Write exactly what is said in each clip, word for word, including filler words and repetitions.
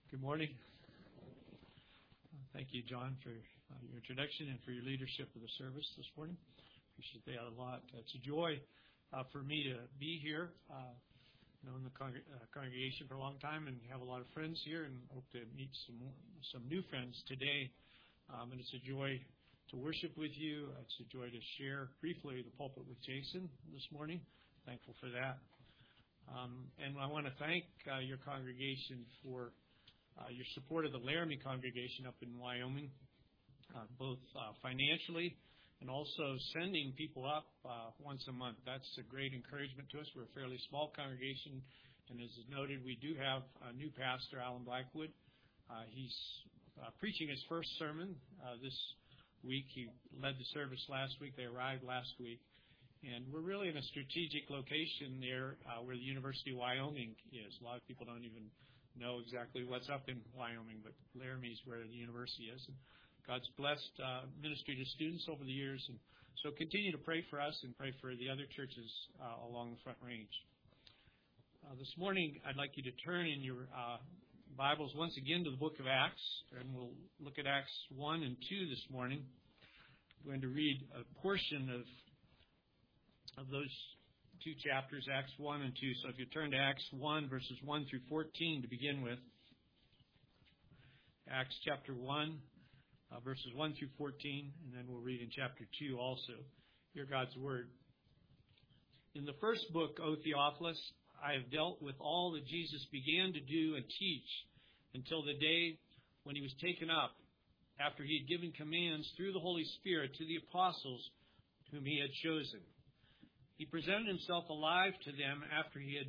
Good morning. Thank you, John, for uh, your introduction and for your leadership of the service this morning. Appreciate that a lot. It's a joy uh, for me to be here. Uh, known the con- uh, congregation for a long time and have a lot of friends here, and hope to meet some more, some new friends today. Um, and it's a joy to worship with you. It's a joy to share briefly the pulpit with Jason this morning. Thankful for that. Um, and I want to thank uh, your congregation for Uh, your support of the Laramie congregation up in Wyoming, uh, both uh, financially and also sending people up uh, once a month. That's a great encouragement to us. We're a fairly small congregation, and as is noted, we do have a new pastor, Alan Blackwood. Uh, he's uh, preaching his first sermon uh, this week. He led the service last week. They arrived last week. And we're really in a strategic location there uh, where the University of Wyoming is. A lot of people don't even know exactly what's up in Wyoming, but Laramie is where the university is. And God's blessed uh, ministry to students over the years. And so continue to pray for us and pray for the other churches uh, along the Front Range. Uh, this morning, I'd like you to turn in your uh, Bibles once again to the book of Acts, and we'll look at Acts one and two this morning. I'm going to read a portion of of those two chapters, Acts one and two. So if you turn to Acts one, verses one through fourteen to begin with. Acts chapter one, uh, verses one through fourteen, and then we'll read in chapter two also. Hear God's word. In the first book, O Theophilus, I have dealt with all that Jesus began to do and teach until the day when he was taken up, after he had given commands through the Holy Spirit to the apostles whom he had chosen. He presented himself alive to them after he had,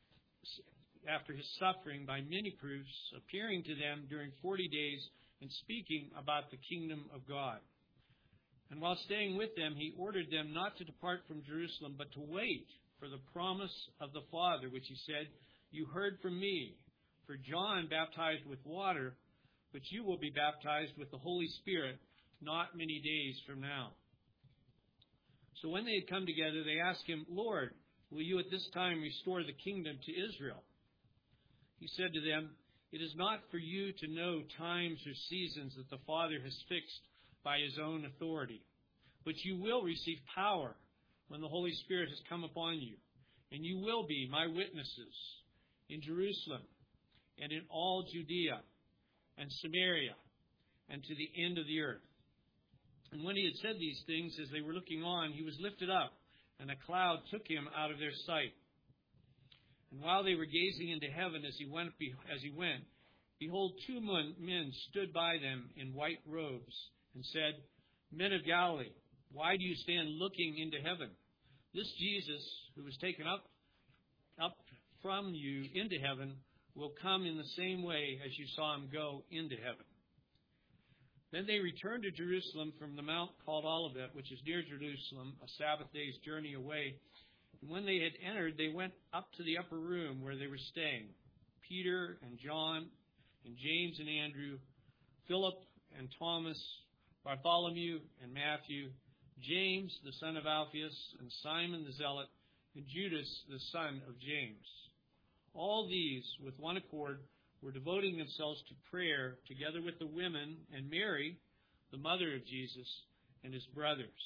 after his suffering by many proofs, appearing to them during forty days and speaking about the kingdom of God. And while staying with them, he ordered them not to depart from Jerusalem, but to wait for the promise of the Father, which he said, "You heard from me. For John baptized with water, but you will be baptized with the Holy Spirit not many days from now." So when they had come together, they asked him, "Lord, will you at this time restore the kingdom to Israel?" He said to them, "It is not for you to know times or seasons that the Father has fixed by his own authority, but you will receive power when the Holy Spirit has come upon you, and you will be my witnesses in Jerusalem and in all Judea and Samaria and to the end of the earth." And when he had said these things, as they were looking on, he was lifted up, and a cloud took him out of their sight. And while they were gazing into heaven as he went, as he went, behold, two men stood by them in white robes, and said, "Men of Galilee, why do you stand looking into heaven? This Jesus, who was taken up, up from you into heaven, will come in the same way as you saw him go into heaven." Then they returned to Jerusalem from the mount called Olivet, which is near Jerusalem, a Sabbath day's journey away. And when they had entered, they went up to the upper room where they were staying. Peter and John and James and Andrew, Philip and Thomas, Bartholomew and Matthew, James the son of Alphaeus, and Simon the Zealot, and Judas the son of James. All these, with one accord, were devoting themselves to prayer together with the women and Mary, the mother of Jesus, and his brothers.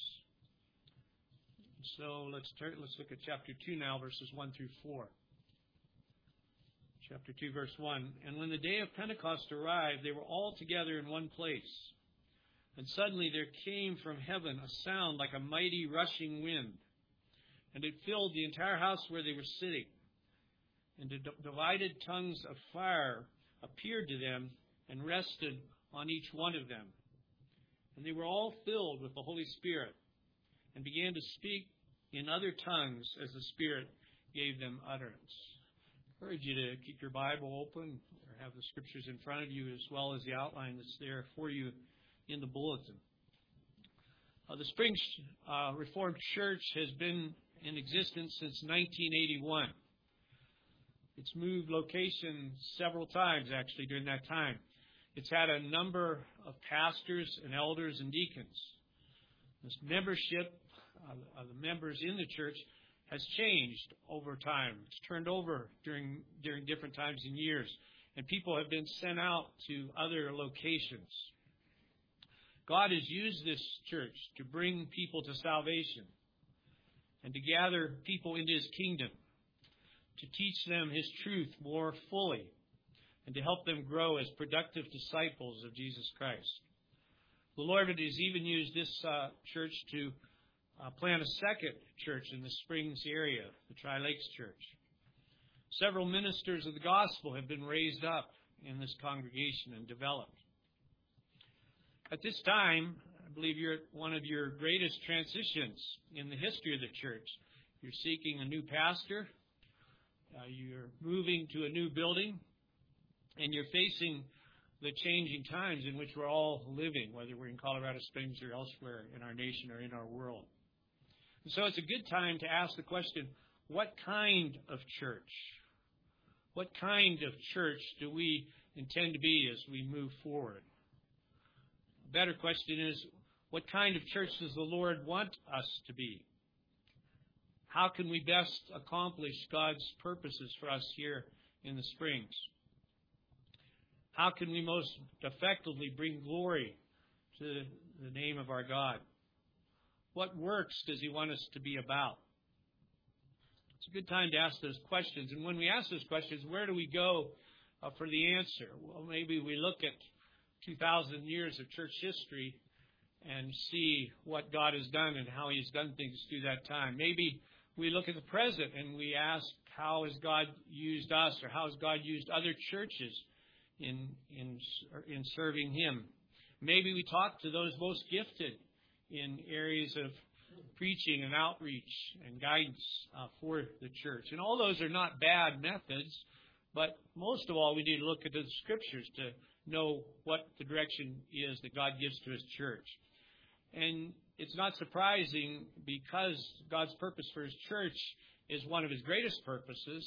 So let's turn, let's look at chapter two now, verses one through four. Chapter two, verse one. And when the day of Pentecost arrived, they were all together in one place. And suddenly there came from heaven a sound like a mighty rushing wind, and it filled the entire house where they were sitting. And the divided tongues of fire appeared to them and rested on each one of them. And they were all filled with the Holy Spirit and began to speak in other tongues as the Spirit gave them utterance. I encourage you to keep your Bible open or have the scriptures in front of you as well as the outline that's there for you in the bulletin. Uh, the Springs uh, Reformed Church has been in existence since nineteen eighty-one. It's moved location several times, actually, during that time. It's had a number of pastors and elders and deacons. This membership uh, of the members in the church has changed over time. It's turned over during during different times and years. and people have been sent out to other locations. God has used this church to bring people to salvation and to gather people into His kingdom, to teach them His truth more fully, and to help them grow as productive disciples of Jesus Christ. The Lord has even used this uh, church to uh, plant a second church in the Springs area, the Tri-Lakes Church. Several ministers of the gospel have been raised up in this congregation and developed. At this time, I believe you're at one of your greatest transitions in the history of the church. You're seeking a new pastor. Uh, you're moving to a new building. And you're facing the changing times in which we're all living, whether we're in Colorado Springs or elsewhere in our nation or in our world. And so it's a good time to ask the question, what kind of church? What kind of church do we intend to be as we move forward? A better question is, what kind of church does the Lord want us to be? How can we best accomplish God's purposes for us here in the Springs? How can we most effectively bring glory to the name of our God? What works does He want us to be about? It's a good time to ask those questions. And when we ask those questions, where do we go uh, for the answer? Well, maybe we look at two thousand years of church history and see what God has done and how He's done things through that time. Maybe we look at the present and we ask, how has God used us, or how has God used other churches in in in serving Him? Maybe we talk to those most gifted in areas of preaching and outreach and guidance uh, for the church. And all those are not bad methods, but most of all, we need to look at the Scriptures to know what the direction is that God gives to His church. And it's not surprising, because God's purpose for His church is one of His greatest purposes,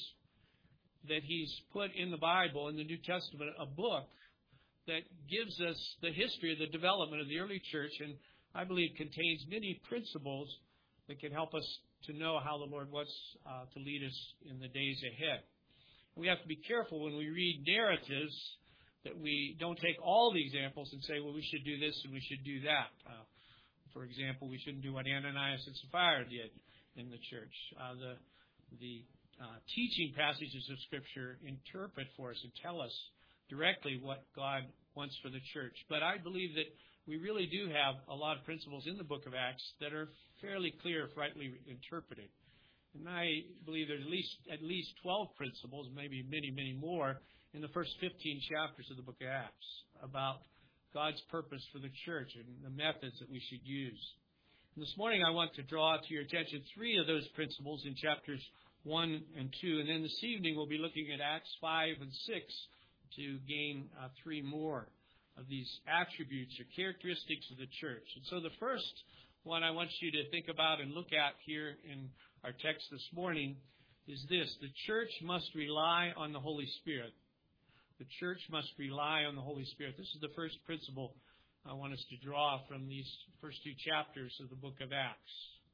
that He's put in the Bible, in the New Testament, a book that gives us the history of the development of the early church, and I believe contains many principles that can help us to know how the Lord wants uh, to lead us in the days ahead. We have to be careful when we read narratives that we don't take all the examples and say, well, we should do this and we should do that. Uh, for example, we shouldn't do what Ananias and Sapphira did in the church. Uh, the the Uh, teaching passages of Scripture interpret for us and tell us directly what God wants for the church. But I believe that we really do have a lot of principles in the book of Acts that are fairly clear if rightly interpreted. And I believe there's at least at least twelve principles, maybe many, many more, in the first fifteen chapters of the book of Acts about God's purpose for the church and the methods that we should use. And this morning I want to draw to your attention three of those principles in chapters one and two. And then this evening we'll be looking at Acts five and six to gain uh, three more of these attributes or characteristics of the church. And so the first one I want you to think about and look at here in our text this morning is this: the church must rely on the Holy Spirit. The church must rely on the Holy Spirit. This is the first principle I want us to draw from these first two chapters of the book of Acts.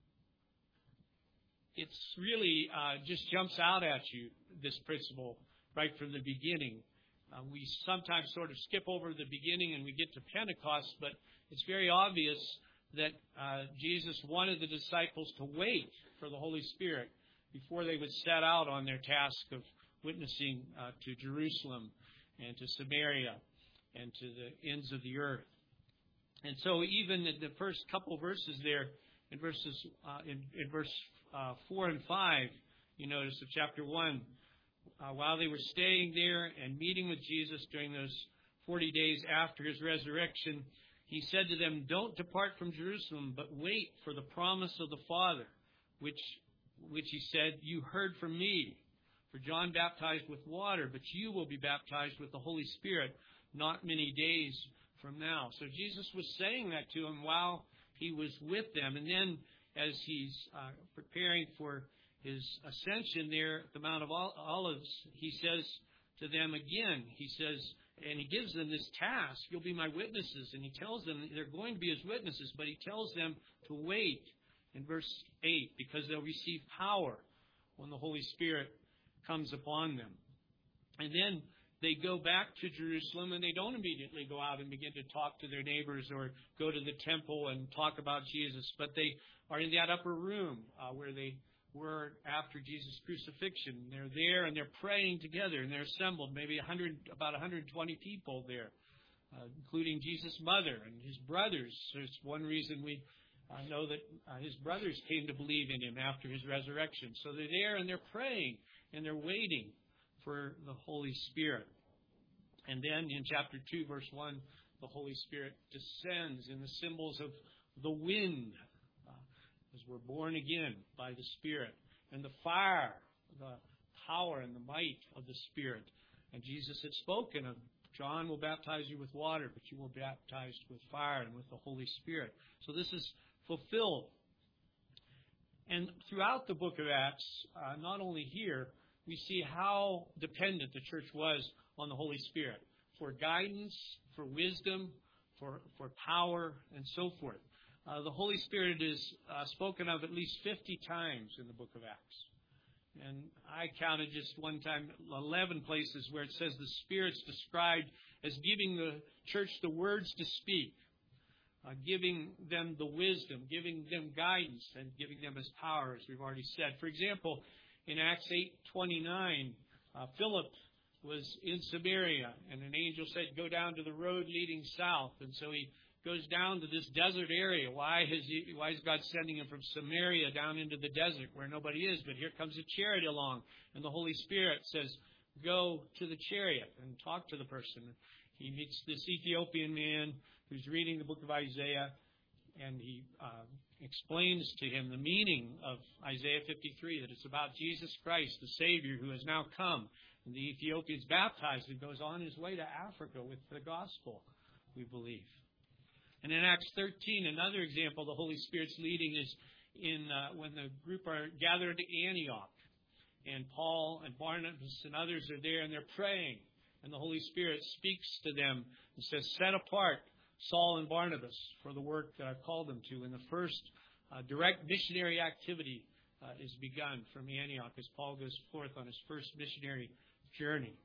It's really uh, just jumps out at you, this principle, right from the beginning. Uh, we sometimes sort of skip over the beginning and we get to Pentecost, but it's very obvious that uh, Jesus wanted the disciples to wait for the Holy Spirit before they would set out on their task of witnessing uh, to Jerusalem and to Samaria and to the ends of the earth. And so even in the first couple verses there, in verses uh, in, in verse Uh, four and five, you notice of chapter one, uh, while they were staying there and meeting with Jesus during those forty days after His resurrection, He said to them, "Don't depart from Jerusalem, but wait for the promise of the Father, which, which He said, you heard from me. For John baptized with water, but you will be baptized with the Holy Spirit not many days from now." So Jesus was saying that to them while He was with them. And then as He's uh, preparing for His ascension there at the Mount of Olives, He says to them again, He says, and He gives them this task, "You'll be my witnesses." And He tells them they're going to be His witnesses, but He tells them to wait in verse eight, because they'll receive power when the Holy Spirit comes upon them. And then they go back to Jerusalem, and they don't immediately go out and begin to talk to their neighbors or go to the temple and talk about Jesus, but they are in that upper room uh, where they were after Jesus' crucifixion. They're there and they're praying together, and they're assembled, maybe one hundred, about one hundred twenty people there, uh, including Jesus' mother and his brothers. There's one reason we uh, know that uh, his brothers came to believe in him after his resurrection. So they're there and they're praying and they're waiting for the Holy Spirit. And then in chapter two, verse one, the Holy Spirit descends in the symbols of the wind, as we're born again by the Spirit, and the fire, the power and the might of the Spirit. And Jesus had spoken of, John will baptize you with water, but you will be baptized with fire and with the Holy Spirit. So this is fulfilled. And throughout the book of Acts, uh, not only here, we see how dependent the church was on the Holy Spirit for guidance, for wisdom, for, for power, and so forth. Uh, the Holy Spirit is uh, spoken of at least fifty times in the book of Acts. And I counted just one time eleven places where it says the Spirit's described as giving the church the words to speak, uh, giving them the wisdom, giving them guidance, and giving them His power, as we've already said. For example, in Acts eight twenty-nine, uh, Philip was in Samaria, and an angel said, "Go down to the road leading south." And so he goes down to this desert area. Why is he, why is God sending him from Samaria down into the desert where nobody is? But here comes a chariot along, and the Holy Spirit says, "Go to the chariot and talk to the person." He meets this Ethiopian man who's reading the book of Isaiah, and he uh, explains to him the meaning of Isaiah fifty-three, that it's about Jesus Christ, the Savior, who has now come. And the Ethiopian's baptized and goes on his way to Africa with the gospel, we believe. And in Acts thirteen, another example the Holy Spirit's leading is in uh, when the group are gathered at Antioch. And Paul and Barnabas and others are there, and they're praying. And the Holy Spirit speaks to them and says, "Set apart Saul and Barnabas for the work that I've called them to." And the first uh, direct missionary activity uh, is begun from Antioch as Paul goes forth on his first missionary journey.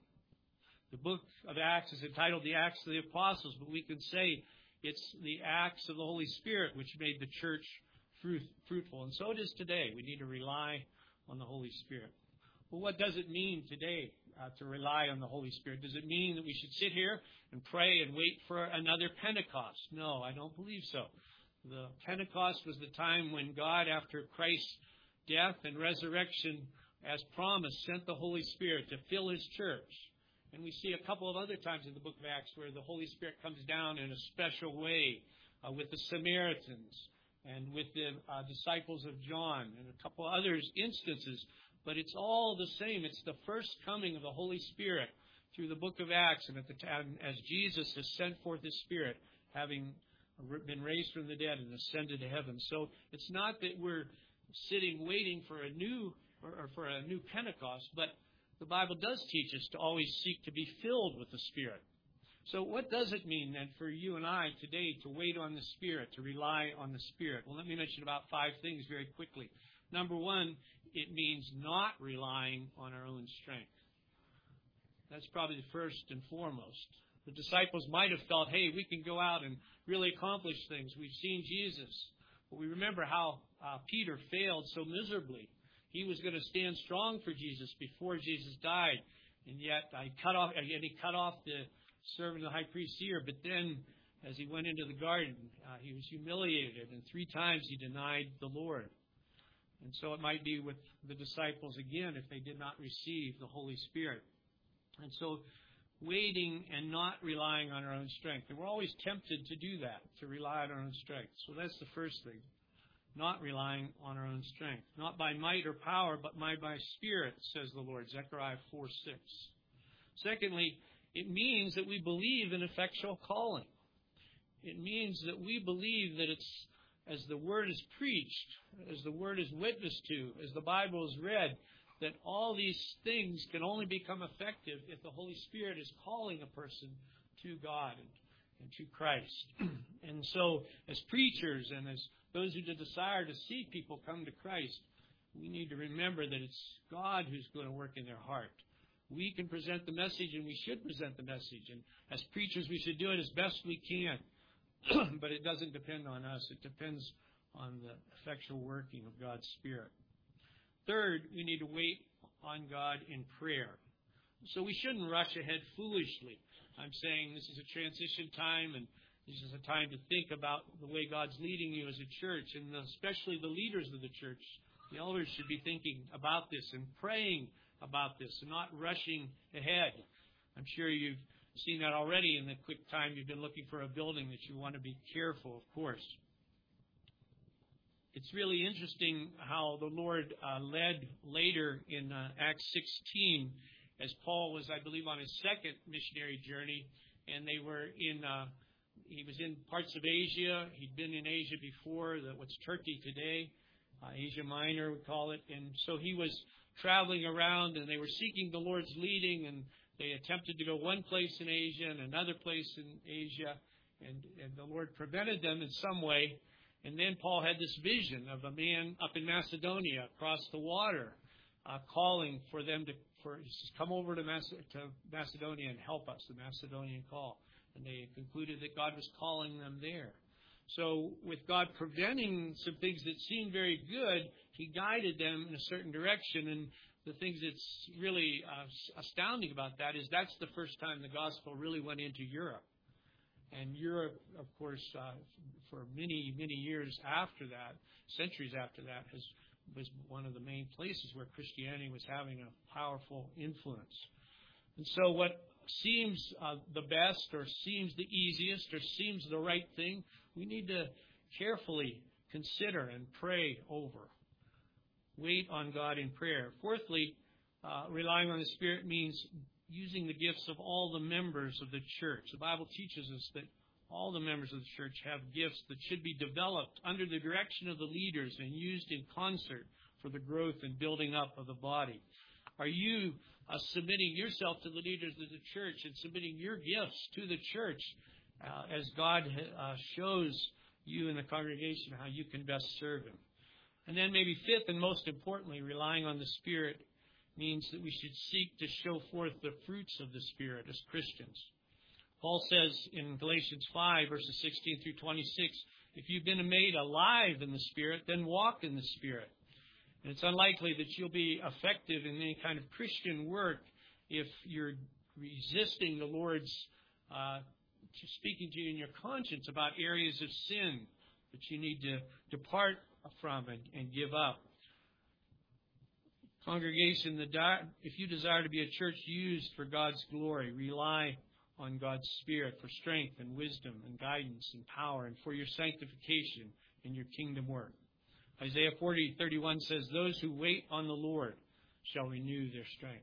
The book of Acts is entitled the Acts of the Apostles, but we can say it's the acts of the Holy Spirit which made the church fruit, fruitful. And so it is today. We need to rely on the Holy Spirit. Well, what does it mean today uh, to rely on the Holy Spirit? Does it mean that we should sit here and pray and wait for another Pentecost? No, I don't believe so. The Pentecost was the time when God, after Christ's death and resurrection, as promised, sent the Holy Spirit to fill His church. And we see a couple of other times in the book of Acts where the Holy Spirit comes down in a special way uh, with the Samaritans and with the uh, disciples of John and a couple other instances. But it's all the same. It's the first coming of the Holy Spirit through the book of Acts, and at the time as Jesus has sent forth His Spirit, having been raised from the dead and ascended to heaven. So it's not that we're sitting waiting for a new or, or for a new Pentecost, but the Bible does teach us to always seek to be filled with the Spirit. So what does it mean then for you and I today to wait on the Spirit, to rely on the Spirit? Well, let me mention about five things very quickly. Number one, it means not relying on our own strength. That's probably the first and foremost. The disciples might have felt, hey, we can go out and really accomplish things. We've seen Jesus. But we remember how uh, Peter failed so miserably. He was going to stand strong for Jesus before Jesus died. And yet I cut off, and he cut off the servant of the high priest's ear. But then, as he went into the garden, uh, he was humiliated. And three times he denied the Lord. And so it might be with the disciples again if they did not receive the Holy Spirit. And so waiting and not relying on our own strength. And we're always tempted to do that, to rely on our own strength. So that's the first thing. Not relying on our own strength. Not by might or power, but by my Spirit, says the Lord. Zechariah four six. Secondly, it means that we believe in effectual calling. It means that we believe that it's as the Word is preached, as the Word is witnessed to, as the Bible is read, that all these things can only become effective if the Holy Spirit is calling a person to God and, and to Christ. And so, as preachers and as those who desire to see people come to Christ, we need to remember that it's God who's going to work in their heart. we can present the message, and we should present the message. And as preachers, we should do it as best we can. But it doesn't depend on us. It depends on the effectual working of God's Spirit. Third, we need to wait on God in prayer. So we shouldn't rush ahead foolishly. I'm saying this is a transition time, and this is a time to think about the way God's leading you as a church, and especially the leaders of the church. The elders should be thinking about this and praying about this and not rushing ahead. I'm sure you've seen that already in the quick time you've been looking for a building, that you want to be careful, of course. It's really interesting how the Lord uh, led later in uh, Acts sixteen, as Paul was, I believe, on his second missionary journey, and they were in, uh, he was in parts of Asia. He'd been in Asia before, the, what's Turkey today, uh, Asia Minor we call it, and so he was traveling around, and they were seeking the Lord's leading, and they attempted to go one place in Asia and another place in Asia, and, and the Lord prevented them in some way. And then Paul had this vision of a man up in Macedonia across the water, uh, calling for them to, for he says, come over to, Mace- to Macedonia and help us, the Macedonian call. And they concluded that God was calling them there. So with God preventing some things that seemed very good, He guided them in a certain direction. And the things that's really uh, astounding about that is that's the first time the gospel really went into Europe. And Europe, of course, uh, for many, many years after that, centuries after that, has was one of the main places where Christianity was having a powerful influence. And so what seems uh, the best or seems the easiest or seems the right thing, we need to carefully consider and pray over. Wait on God in prayer. Fourthly, uh, relying on the Spirit means using the gifts of all the members of the church. The Bible teaches us that all the members of the church have gifts that should be developed under the direction of the leaders and used in concert for the growth and building up of the body. Are you uh, submitting yourself to the leaders of the church and submitting your gifts to the church uh, as God uh, shows you in the congregation how you can best serve Him? And then maybe fifth and most importantly, relying on the Spirit means that we should seek to show forth the fruits of the Spirit as Christians. Paul says in Galatians five, verses sixteen through twenty-six, if you've been made alive in the Spirit, then walk in the Spirit. And it's unlikely that you'll be effective in any kind of Christian work if you're resisting the Lord's uh, speaking to you in your conscience about areas of sin that you need to depart from and, and give up. Congregation, the di- if you desire to be a church used for God's glory, rely on God's Spirit for strength and wisdom and guidance and power and for your sanctification in your kingdom work. Isaiah forty thirty-one says, those who wait on the Lord shall renew their strength.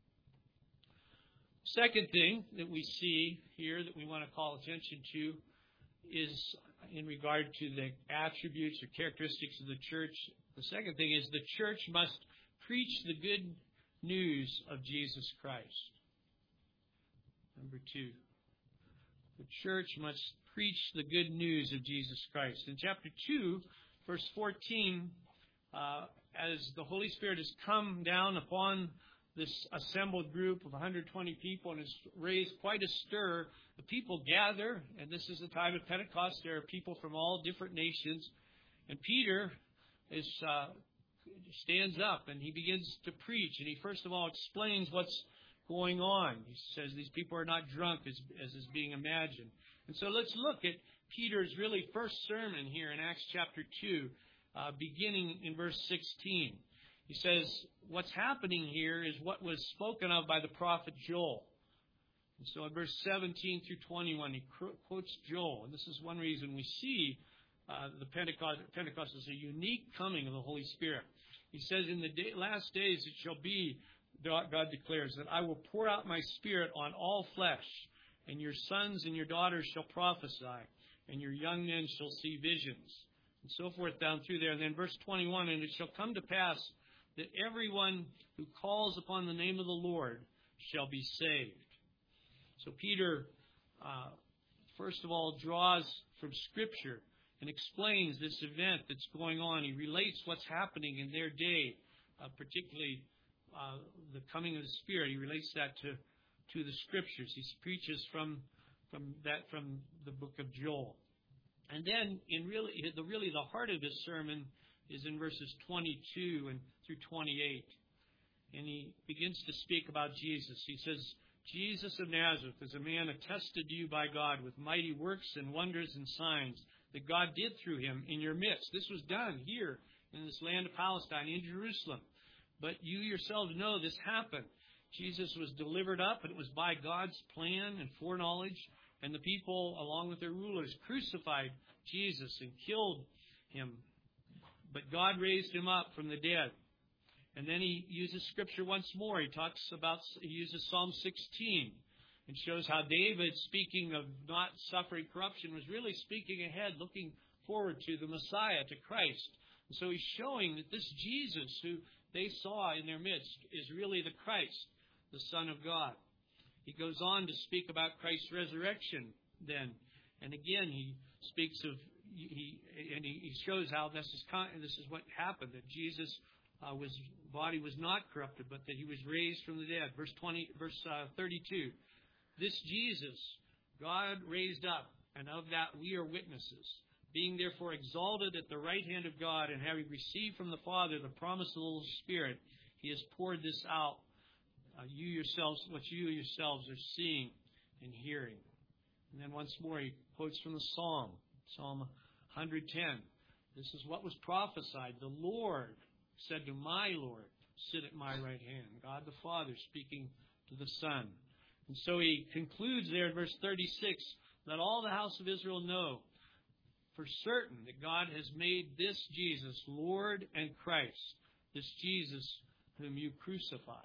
Second thing that we see here that we want to call attention to is in regard to the attributes or characteristics of the church. The second thing is the church must preach the good news of Jesus Christ. Number two, the church must preach the good news of Jesus Christ. In chapter two, verse fourteen, uh, as the Holy Spirit has come down upon this assembled group of one hundred twenty people and has raised quite a stir, the people gather, and this is the time of Pentecost. There are people from all different nations, and Peter is uh, stands up and he begins to preach, and he first of all explains what's going on. He says these people are not drunk as, as is being imagined. And so let's look at Peter's really first sermon here in Acts chapter two, uh, beginning in verse sixteen. He says, what's happening here is what was spoken of by the prophet Joel. And so in verse seventeen through twenty-one, he quotes Joel. And this is one reason we see uh, the Pentecost, Pentecost as a unique coming of the Holy Spirit. He says, in the day, last days it shall be, God declares, that I will pour out my Spirit on all flesh, and your sons and your daughters shall prophesy, and your young men shall see visions, and so forth down through there. And then verse twenty-one, and it shall come to pass that everyone who calls upon the name of the Lord shall be saved. So Peter, uh, first of all, draws from Scripture and explains this event that's going on. He relates what's happening in their day, uh, particularly uh, the coming of the Spirit. He relates that to, to the Scriptures. He preaches from from that from the book of Joel. And then, in really the really the heart of his sermon is in verses twenty-two and through twenty-eight. And he begins to speak about Jesus. He says, Jesus of Nazareth is a man attested to you by God with mighty works and wonders and signs that God did through him in your midst. This was done here in this land of Palestine, in Jerusalem. But you yourselves know this happened. Jesus was delivered up, and it was by God's plan and foreknowledge. And the people, along with their rulers, crucified Jesus and killed him. But God raised him up from the dead. And then he uses Scripture once more. He talks about, he uses Psalm sixteen and shows how David, speaking of not suffering corruption, was really speaking ahead, looking forward to the Messiah, to Christ. And so he's showing that this Jesus, who they saw in their midst, is really the Christ, the Son of God. He goes on to speak about Christ's resurrection then. And again, he speaks of, he and he shows how this is, this is what happened, that Jesus' uh, was, body was not corrupted, but that he was raised from the dead. Verse twenty, verse uh, thirty-two. This Jesus, God raised up, and of that we are witnesses. Being therefore exalted at the right hand of God, and having received from the Father the promise of the Holy Spirit, he has poured this out. Uh, you yourselves, what you yourselves are seeing and hearing. And then once more he quotes from the Psalm, Psalm one ten. This is what was prophesied. The Lord said to my Lord, sit at my right hand. God the Father speaking to the Son. And so he concludes there in verse thirty-six, let all the house of Israel know for certain that God has made this Jesus Lord and Christ, this Jesus whom you crucified.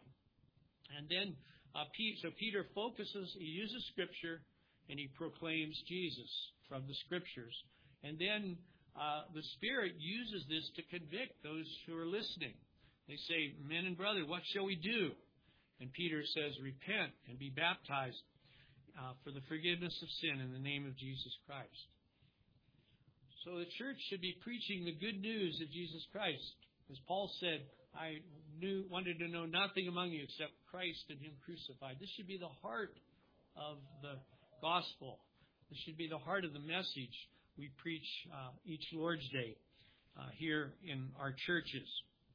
And then, uh, so Peter focuses, he uses Scripture, and he proclaims Jesus from the Scriptures. And then uh, the Spirit uses this to convict those who are listening. They say, men and brothers, what shall we do? And Peter says, repent and be baptized uh, for the forgiveness of sin in the name of Jesus Christ. So the church should be preaching the good news of Jesus Christ. As Paul said, I knew, wanted to know nothing among you except Christ and Him crucified. This should be the heart of the gospel. This should be the heart of the message we preach uh, each Lord's Day uh, here in our churches.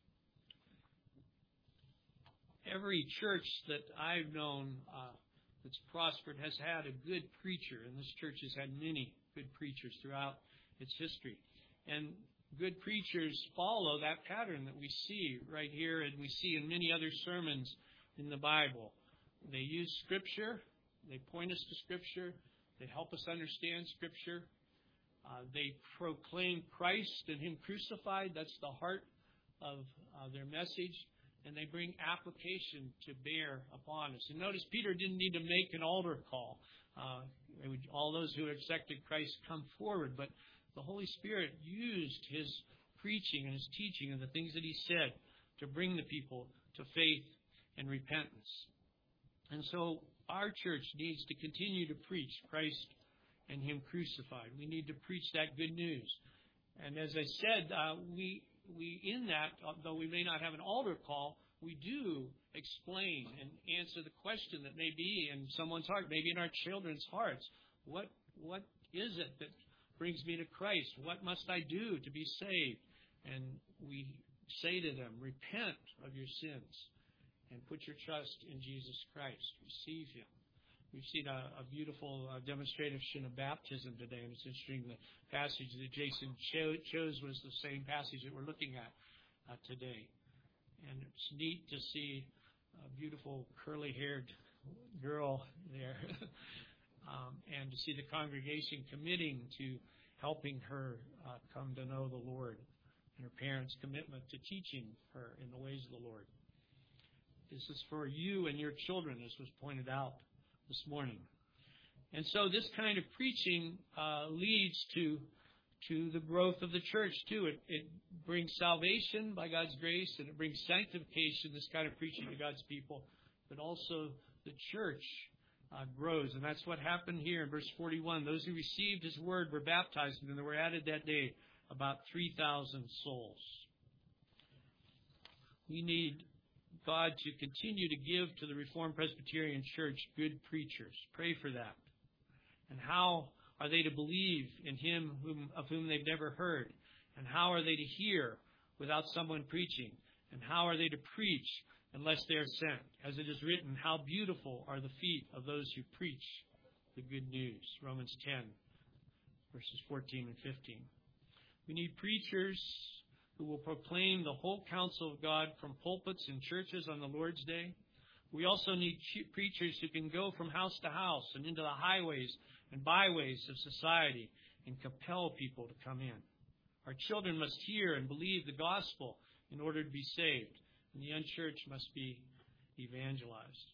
Every church that I've known uh, that's prospered has had a good preacher, and this church has had many good preachers throughout its history. And good preachers follow that pattern that we see right here and we see in many other sermons in the Bible. They use Scripture. They point us to Scripture. They help us understand Scripture. Uh, they proclaim Christ and Him crucified. That's the heart of uh, their message. And they bring application to bear upon us. And notice Peter didn't need to make an altar call. Uh, would, all those who accepted Christ come forward. But the Holy Spirit used His preaching and His teaching and the things that He said to bring the people to faith and repentance. And so our church needs to continue to preach Christ and Him crucified. We need to preach that good news. And as I said, uh, we we in that, though we may not have an altar call, we do explain and answer the question that may be in someone's heart, maybe in our children's hearts. What what is it that brings me to Christ? What must I do to be saved? And we say to them, repent of your sins and put your trust in Jesus Christ. Receive Him. We've seen a, a beautiful uh, demonstration of baptism today, and it's interesting the passage that Jason cho- chose was the same passage that we're looking at uh, today. And it's neat to see a beautiful curly-haired girl there, um, and to see the congregation committing to helping her uh, come to know the Lord, and her parents' commitment to teaching her in the ways of the Lord. This is for you and your children, as was pointed out this morning. And so this kind of preaching uh, leads to to the growth of the church, too. It, it brings salvation by God's grace, and it brings sanctification, this kind of preaching to God's people. But also the church uh, grows. And that's what happened here in verse forty-one. Those who received His word were baptized, and there were added that day about three thousand souls. We need God to continue to give to the Reformed Presbyterian Church good preachers. Pray for that. And how are they to believe in Him whom, of whom they've never heard? And how are they to hear without someone preaching? And how are they to preach unless they are sent? As it is written, how beautiful are the feet of those who preach the good news. Romans ten, verses fourteen and fifteen. We need preachers who will proclaim the whole counsel of God from pulpits and churches on the Lord's Day. We also need preachers who can go from house to house and into the highways and byways of society and compel people to come in. Our children must hear and believe the gospel in order to be saved, and the unchurched must be evangelized.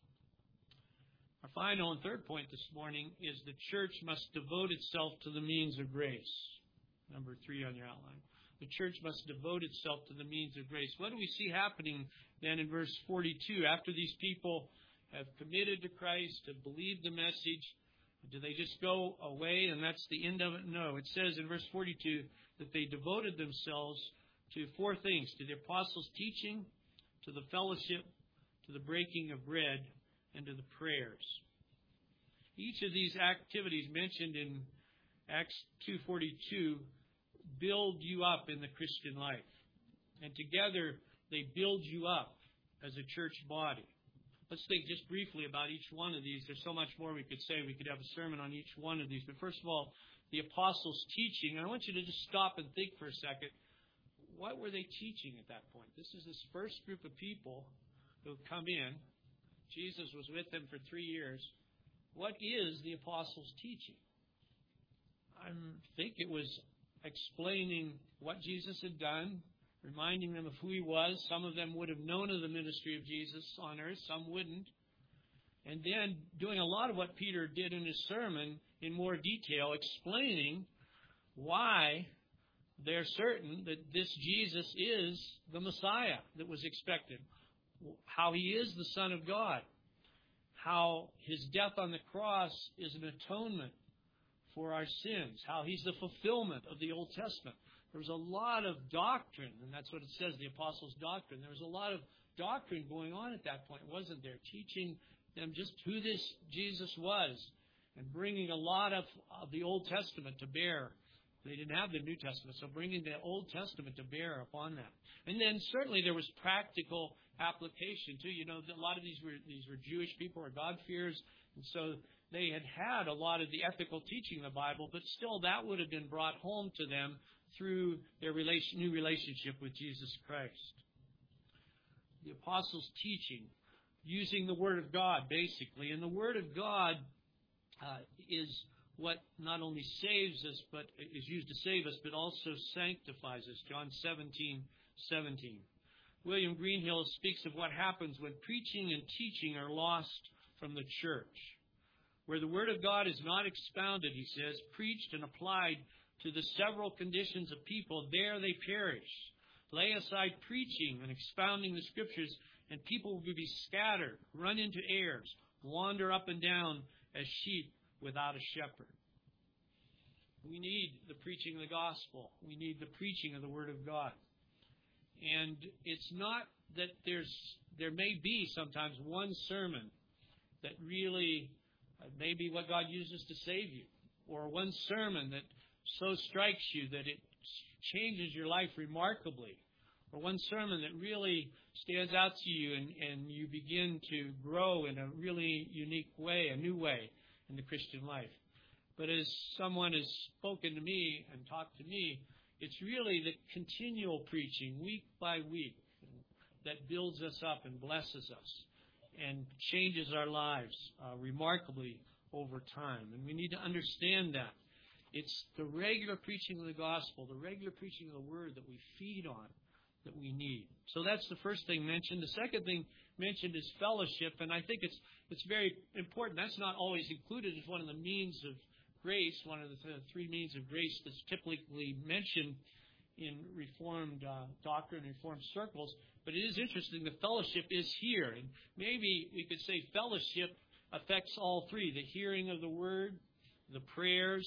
Our final and third point this morning is the church must devote itself to the means of grace. Number three on your outline. The church must devote itself to the means of grace. What do we see happening then in verse forty-two? After these people have committed to Christ, have believed the message, do they just go away and that's the end of it? No. It says in verse forty-two that they devoted themselves to four things: to the apostles' teaching, to the fellowship, to the breaking of bread, and to the prayers. Each of these activities mentioned in Acts two forty-two build you up in the Christian life. And together they build you up as a church body. Let's think just briefly about each one of these. There's so much more we could say. We could have a sermon on each one of these. But first of all, the apostles' teaching. And I want you to just stop and think for a second. What were they teaching at that point? This is this first group of people who have come in. Jesus was with them for three years. What is the apostles' teaching? I think it was explaining what Jesus had done, reminding them of who He was. Some of them would have known of the ministry of Jesus on earth. Some wouldn't. And then doing a lot of what Peter did in his sermon in more detail, explaining why they're certain that this Jesus is the Messiah that was expected, how He is the Son of God, how His death on the cross is an atonement for our sins, how He's the fulfillment of the Old Testament. There was a lot of doctrine, and that's what it says, the apostles' doctrine. There was a lot of doctrine going on at that point, wasn't there? Teaching them just who this Jesus was and bringing a lot of, of the Old Testament to bear. They didn't have the New Testament, so bringing the Old Testament to bear upon that. And then certainly there was practical application too. You know, a lot of these were these were Jewish people or God-fearers, and so they had had a lot of the ethical teaching in the Bible, but still that would have been brought home to them through their relation, new relationship with Jesus Christ. The apostles' teaching, using the Word of God, basically. And the Word of God uh, is what not only saves us, but is used to save us, but also sanctifies us. John seventeen seventeen. William Greenhill speaks of what happens when preaching and teaching are lost from the church. Where the Word of God is not expounded, he says, preached and applied to the several conditions of people, there they perish. Lay aside preaching and expounding the Scriptures, and people will be scattered, run into errors, wander up and down as sheep without a shepherd. We need the preaching of the gospel. We need the preaching of the Word of God. And it's not that there's there may be sometimes one sermon that really uh, may be what God uses to save you, or one sermon that so strikes you that it changes your life remarkably, or one sermon that really stands out to you and, and you begin to grow in a really unique way, a new way in the Christian life. But as someone has spoken to me and talked to me, it's really the continual preaching, week by week, that builds us up and blesses us and changes our lives uh, remarkably over time. And we need to understand that. It's the regular preaching of the gospel, the regular preaching of the Word that we feed on, that we need. So that's the first thing mentioned. The second thing mentioned is fellowship, and I think it's it's very important. That's not always included as one of the means of grace, one of the th- three means of grace that's typically mentioned in Reformed uh, doctrine, Reformed circles. But it is interesting, the fellowship is here. And maybe we could say fellowship affects all three, the hearing of the Word, the prayers,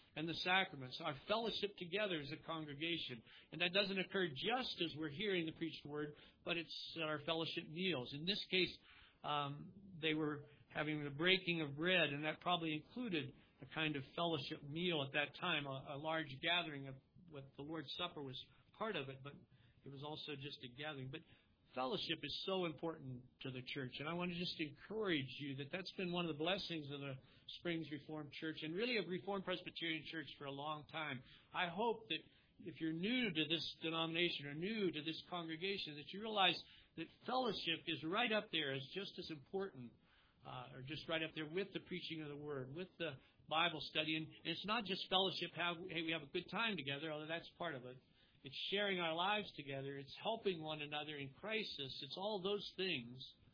and the sacraments, our fellowship together as a congregation. And that doesn't occur just as we're hearing the preached word, but it's our fellowship meals. In this case, um, they were having the breaking of bread, and that probably included a kind of fellowship meal at that time, a, a large gathering of what the Lord's Supper was part of it, but it was also just a gathering. But fellowship is so important to the church, and I want to just encourage you that that's been one of the blessings of the Springs Reformed Church, and really of Reformed Presbyterian Church for a long time. I hope that if you're new to this denomination or new to this congregation, that you realize that fellowship is right up there as just as important, uh, or just right up there with the preaching of the Word, with the Bible study. And it's not just fellowship, have, hey, we have a good time together, although that's part of it. It's sharing our lives together. It's helping one another in crisis. It's all those things.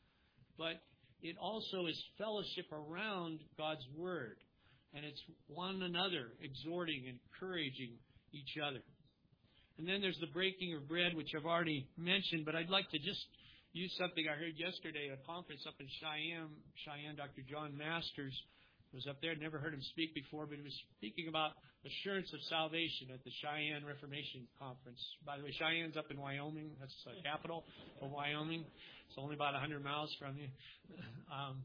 But it also is fellowship around God's Word. And it's one another exhorting and encouraging each other. And then there's the breaking of bread, which I've already mentioned, but I'd like to just use something I heard yesterday at a conference up in Cheyenne. Cheyenne, Doctor John Masters was up there. I'd never heard him speak before, but he was speaking about assurance of salvation at the Cheyenne Reformation Conference. By the way, Cheyenne's up in Wyoming. That's the capital of Wyoming. It's only about one hundred miles from you. Um,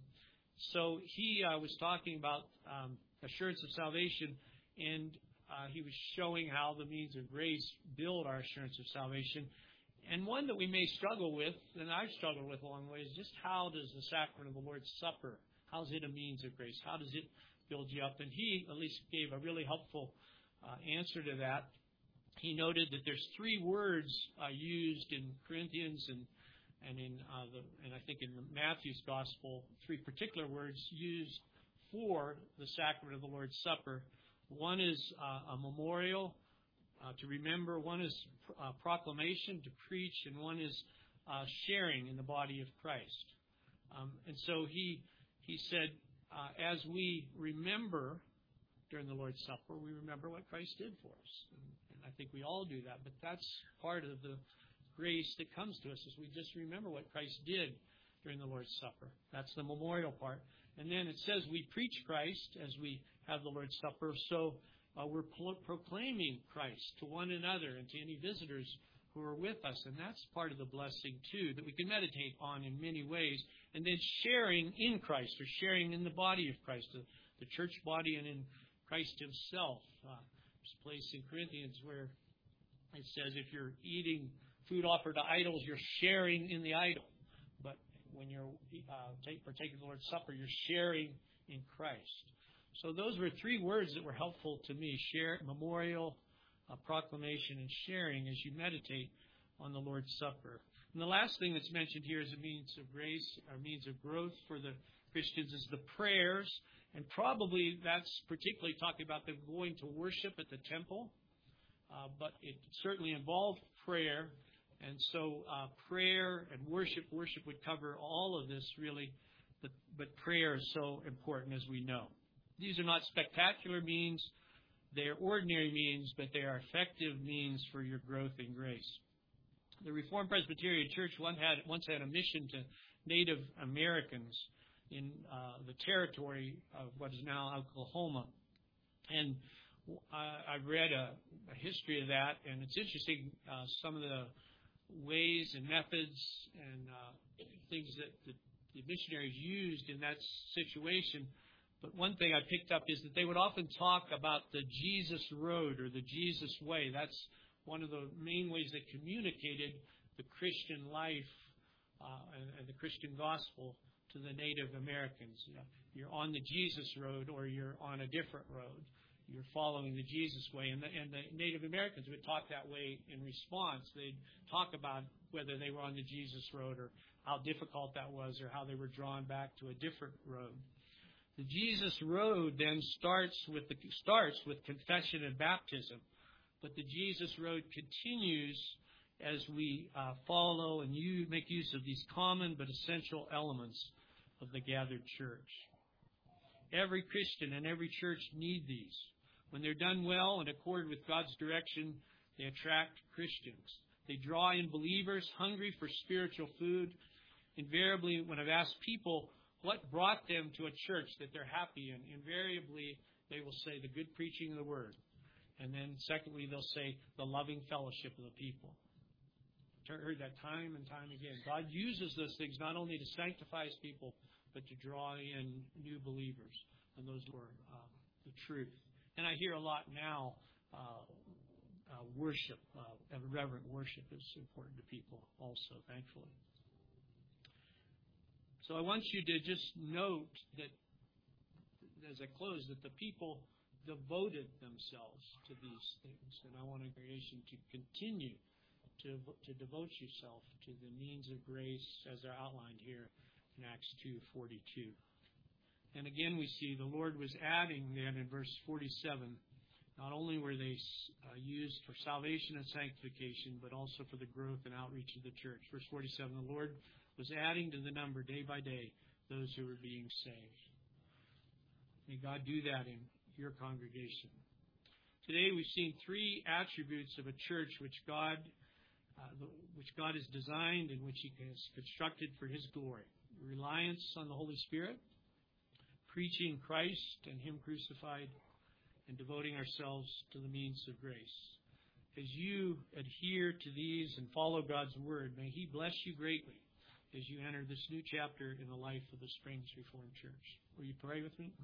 so he uh, was talking about um, assurance of salvation, and uh, he was showing how the means of grace build our assurance of salvation. And one that we may struggle with, and I've struggled with along the way, is just how does the sacrament of the Lord's Supper, how is it a means of grace? How does it build you up? And he at least gave a really helpful uh, answer to that. He noted that there's three words uh, used in Corinthians and and in uh, the and I think in the Matthew's Gospel, three particular words used for the sacrament of the Lord's Supper. One is uh, a memorial, uh, to remember. One is uh, proclamation, to preach, and one is uh, sharing in the body of Christ. Um, and so he he said, uh, as we remember during the Lord's Supper, we remember what Christ did for us. And, and I think we all do that, but that's part of the grace that comes to us, is we just remember what Christ did during the Lord's Supper. That's the memorial part. And then it says we preach Christ as we have the Lord's Supper, so uh, we're pro- proclaiming Christ to one another and to any visitors who are with us. And that's part of the blessing, too, that we can meditate on in many ways. And then sharing in Christ, or sharing in the body of Christ, the, the church body and in Christ himself. Uh, there's a place in Corinthians where it says if you're eating food offered to idols, you're sharing in the idol. But when you're uh, take, partaking of the Lord's Supper, you're sharing in Christ. So those were three words that were helpful to me: share, memorial, uh, proclamation, and sharing as you meditate on the Lord's Supper. And the last thing that's mentioned here as a means of grace, or means of growth for the Christians, is the prayers. And probably that's particularly talking about them going to worship at the temple. Uh, but it certainly involved prayer. And so uh, prayer and worship, worship would cover all of this, really. But, but prayer is so important, as we know. These are not spectacular means. They are ordinary means, but they are effective means for your growth in grace. The Reformed Presbyterian Church once had, once had a mission to Native Americans in uh, the territory of what is now Oklahoma. And uh, I've read a, a history of that, and it's interesting, uh, some of the ways and methods and uh, things that the, the missionaries used in that situation. But one thing I picked up is that they would often talk about the Jesus road, or the Jesus way. That's one of the main ways they communicated the Christian life uh, and, and the Christian gospel to the Native Americans. You know, you're on the Jesus road, or you're on a different road. You're following the Jesus way. And the, and the Native Americans would talk that way in response. They'd talk about whether they were on the Jesus road, or how difficult that was, or how they were drawn back to a different road. The Jesus road then starts with the, starts with confession and baptism. But the Jesus road continues as we uh, follow and you make use of these common but essential elements of the gathered church. Every Christian and every church need these. When they're done well in accord with God's direction, they attract Christians. They draw in believers hungry for spiritual food. Invariably, when I've asked people what brought them to a church that they're happy in, invariably they will say the good preaching of the word. And then secondly, they'll say the loving fellowship of the people. I've heard that time and time again. God uses those things not only to sanctify His people, but to draw in new believers and those who are uh, the truth. And I hear a lot now, uh, uh, worship, uh, reverent worship is important to people also, thankfully. So I want you to just note that, as I close, that the people devoted themselves to these things. And I want a congregation to continue to, to devote yourself to the means of grace as they're outlined here in Acts two forty-two. And again, we see the Lord was adding then in verse forty-seven, not only were they uh, used for salvation and sanctification, but also for the growth and outreach of the church. Verse forty-seven, the Lord was adding to the number day by day those who were being saved. May God do that in your congregation. Today we've seen three attributes of a church which God, uh, which God has designed and which He has constructed for His glory. Reliance on the Holy Spirit, preaching Christ and Him crucified, and devoting ourselves to the means of grace. As you adhere to these and follow God's Word, may He bless you greatly as you enter this new chapter in the life of the Springs Reformed Church. Will you pray with me?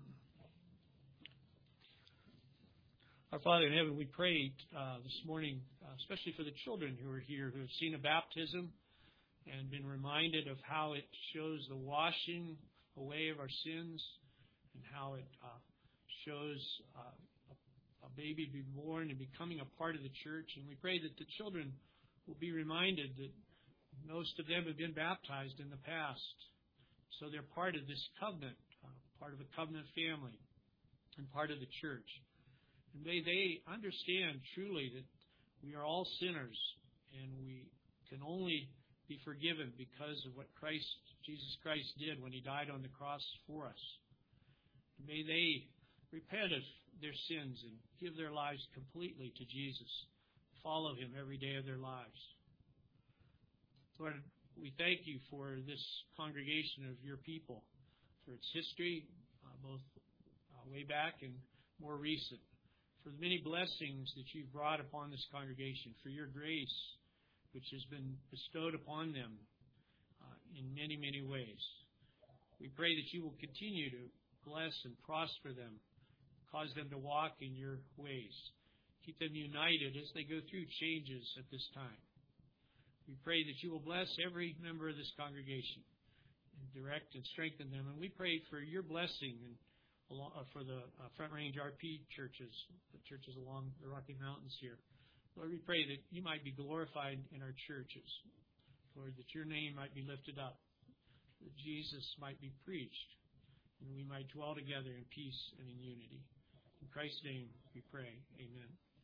Our Father in heaven, we prayed uh, this morning, uh, especially for the children who are here, who have seen a baptism and been reminded of how it shows the washing away of our sins and how it uh, shows uh, a, a baby being born and becoming a part of the church. And we pray that the children will be reminded that most of them have been baptized in the past. So they're part of this covenant, uh, part of a covenant family, and part of the church. And may they understand truly that we are all sinners and we can only be forgiven because of what Christ, Jesus Christ did when He died on the cross for us. And may they repent of their sins and give their lives completely to Jesus, follow Him every day of their lives. Lord, we thank You for this congregation of Your people, for its history, uh, both uh, way back and more recent, for the many blessings that You've brought upon this congregation, for Your grace, which has been bestowed upon them uh, in many, many ways. We pray that You will continue to bless and prosper them, cause them to walk in Your ways, keep them united as they go through changes at this time. We pray that You will bless every member of this congregation and direct and strengthen them. And we pray for Your blessing and for the Front Range R P churches, the churches along the Rocky Mountains here. Lord, we pray that You might be glorified in our churches. Lord, that Your name might be lifted up, that Jesus might be preached, and we might dwell together in peace and in unity. In Christ's name we pray. Amen.